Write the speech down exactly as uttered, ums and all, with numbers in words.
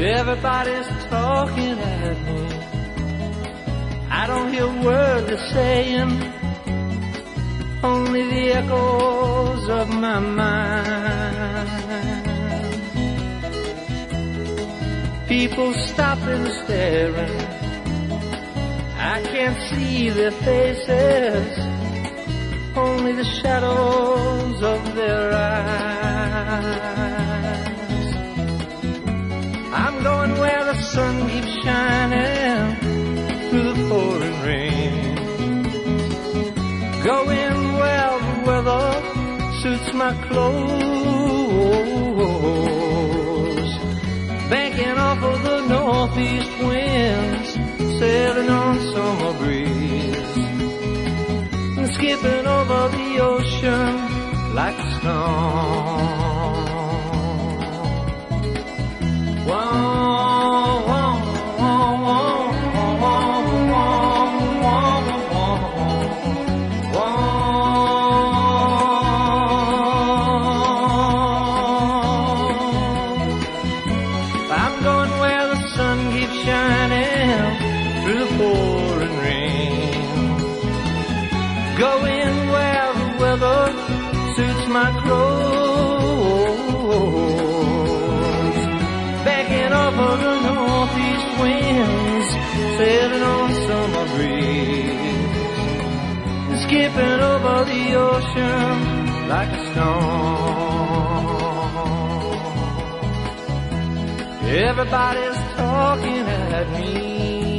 Everybody's talking at me. I don't hear a word they're saying, only the echoes of my mind. People stopping, staring. I can't see their faces, only the shadows of their eyes. I'm going where the sun keeps shining through the pouring rain, going where the weather suits my clothes, banking off of the northeast winds, sailing on summer breeze, and skipping over the ocean like a stone. Whoa, whoa, whoa, whoa, whoa, whoa, whoa, whoa. I'm going where the sun keeps shining through the pouring rain, going where the weather suits my clothes, backing off of the northeast winds, sailing on summer breeze, and skipping over the ocean like a stone. Everybody's talking at me.